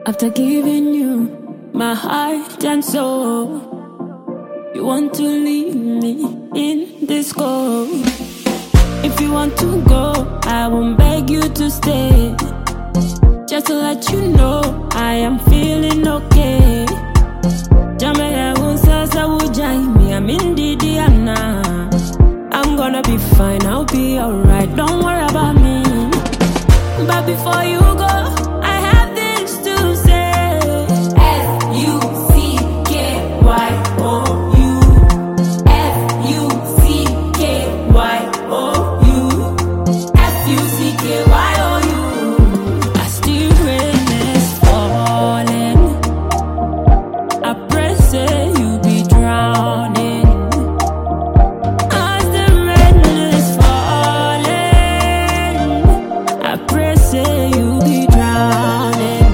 After giving you my heart and soul, you want to leave me in this cold. If you want to go, I won't beg you to stay. Just to let you know, I am feeling okay. Jamaya unsasa ujai I'm in Diana. I'm gonna be fine, I'll be alright. Don't worry about me. But before you go, I have things to say. F-U-C-K-Y-O-U. F-U-C-K-Y-O-U. F-U-C-K-Y-O-U. I still rain is falling. I pray say you be drowning. As the rain is falling, I pray say you be drowning.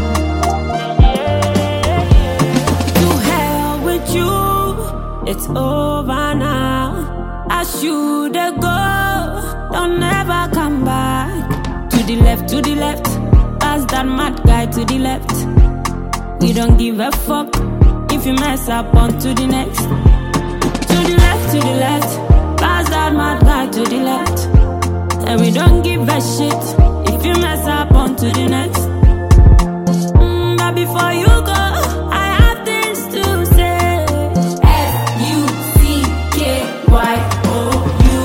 To hell with you, it's over now. I should go, don't ever come back. To the left, ask that mad guy to the left. We don't give a fuck if you mess up on to the next. To the left, pass that mad guy to the left. And we don't give a shit if you mess up on to the next. But before you go, I have things to say. F-U-C-K-Y-O-U.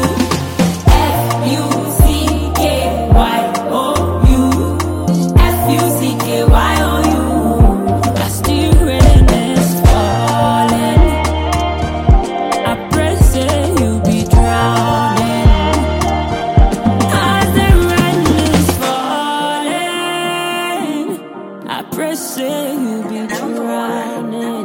F-U-C-K-Y-O-U. F-U-C-K-Y-O-U. I still rain is falling. I pray say you be drowning. As the rain is falling, I pray say you be drowning.